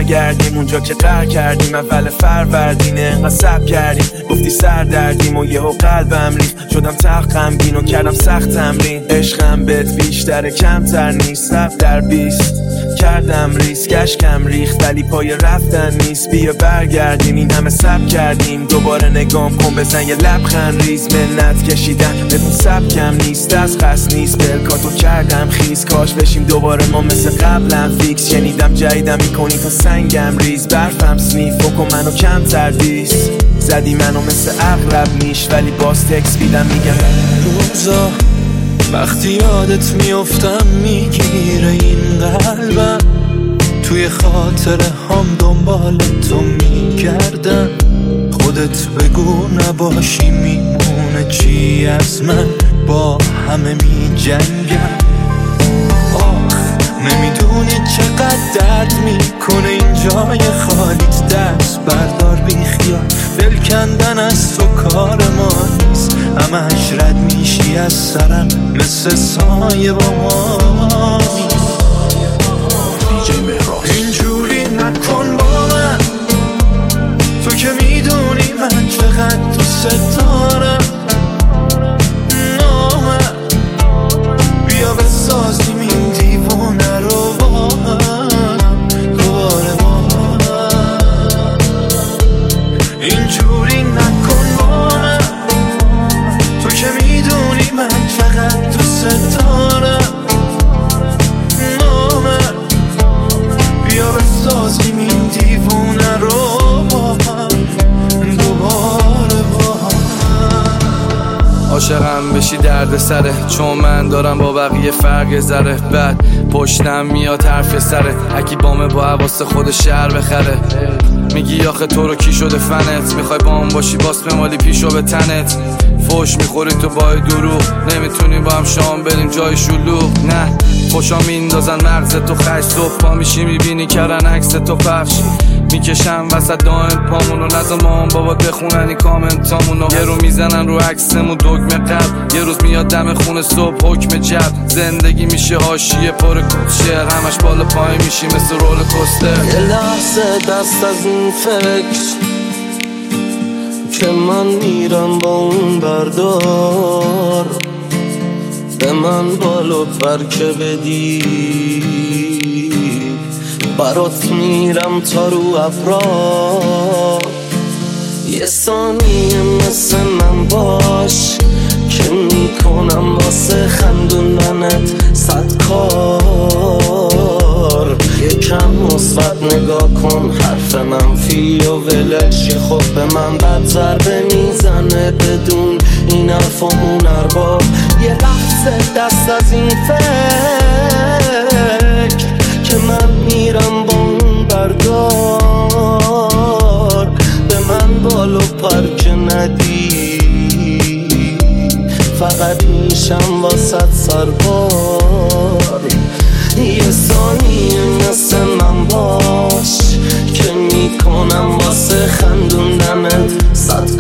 برگردیم اونجا که قرار کردیم. اول فروردینه انقدر صبر کردیم، گفتی سر دردیم و یهو قلبم ریخت. شدم تق غمگین و کردم سخت تمرین. عشقم بهت بیشتره کمتر نیست. 7/20 کردم ریسک، اشکم ریخت ولی پای رفتن نیست. بیا برگردیم، این همه صبر کردیم. دوباره نگام کن، بزن یه لبخند ریز. منت کشیدن بهتون سبکم نیست، از قصد نیست. بلکاتو کردم خیز، کاش بشیم دوباره ما مثل قبلم فیکس. شنیدم جدیدم میکنی تا سنگم ریز. برفم سنیف بکن منو کمتر دیس. زدی منو مثل اغرب میش ولی باز تکس بیدم میگم روزا وقتی یادت میافتم میگیره این قلبم. توی خاطره هم دنبال تو میگردم. خودت بگو نباشی میمونه چی از من، با همه میجنگم. نمیدونی چقدر درد میکنه این جای خالیت. دست بردار بی خیال، دل کندن از تو کار ما نیست. همش رد میشی از سرم مثل سایه با ما نیست. اینجوری نکن با من، تو که میدونی من چقدر دوست دارم. بیا بسازیم این دیوونه رو با هم دوباره با هم. اینجوری نکن با من، تو که میدونی من چقدر دوست دارم. بیا بسازیم این دیوونه رو با هم دوباره با هم. عاشقم بشی درد سره، چون من دارم با بقیه فرق ذره. بعد پشتم میاد حرف سره، اکی بامه با حواس خود شهر بخره. میگی آخه تو رو کی شده فنت، میخوای با هم باشی باس بمالی پیشو به تنت. فوش میخوری تو با دروغ، نمیتونیم با هم شام بریم جای شلوغ. نه خوشا میندازن مغز تو خش، صبح پا میشی میبینی کردن عکس تو پخش. میکشم وسط دائم پامونو، نزا مام بابا بخونن این کامنتامونو. یه رو میزنن رو عکسمون دگمه قلب، یه روز میاد دم خونه صبح حکم جب. زندگی میشه حاشیه پر کوچر، همش بالا پای میشی مثل رول کوستر. یه لحظه دست از این فکر که من میرم با اون بردار. به من بالو پر که بدی، برات میرم تا رو ابرار. یه ثانیه مثل من باش که میکنم واسه خندوندنت 100 کار. یکم مثبت نگاه کن، حرف منفی و ولش. خب به من بد ضربه میزنه بدون این حرف و اون ارباب. یه لحظه دست از این فکر که من میرم با اون بردار. به من بالو پر که ندی، فقط میشم واسط سربار. یه ثانیه مثل من باش که میکنم واسه خندوندنت 100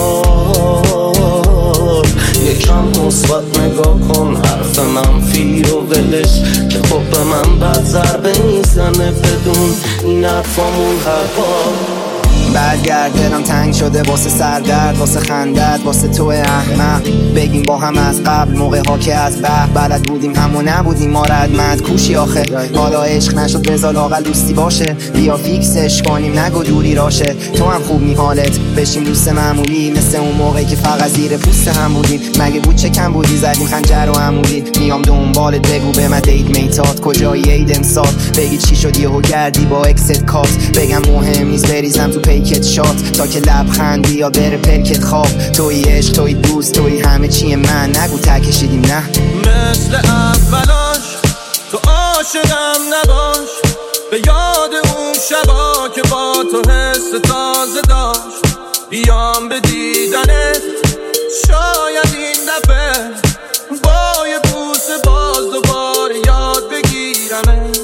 کار. یکم مثبت نگاه کن، حرف منفی رو ولش. که خب به من بد ضربه میزنه بدون این حرفامون هر بار. برگرد دلم تنگ شده واسه سردرد، واسه خندت، واسه تو احمق. بگیم با هم از قبل موقع ها که از بح بلد بودیم همو نبودیم ما ردمند کوشی. آخه حالا عشق نشد بذار لاقل دوستی باشه. بیا فیکسش کنیم نگو دوری راشه. تو هم خوب می حالت بشیم دوست معمولی، مثل اون موقعی که فقط زیر پوست هم بودیم. مگه بود چه کم بودی زدیم خنجر و عمودی. میام دنبالت بگو به من دیت میتات کجایی عید امسال. بگی چی شد یهو گردی با اکست کات. بگم مهم نیست بریزم تو پیکت شات تا که لبخندی یا بره پلکت خواب. توی عشق توی دوست توی همه چی من، نگو تکشیدیم نه مثل اولاش. تو عاشقم نباش، به یاد اون شبا که با تو حس تازه داشت. بیام به دیدنت شاید این دفعه با یه بوسه باز دوباره یاد بگیرمت.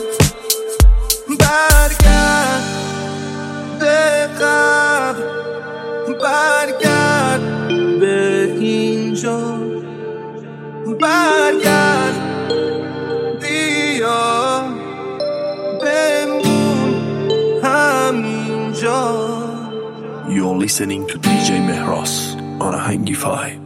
برگرد به قبل، برگرد به اینجا. برگرد بیا بمون You're listening to DJ Mehras on Ahangi 5.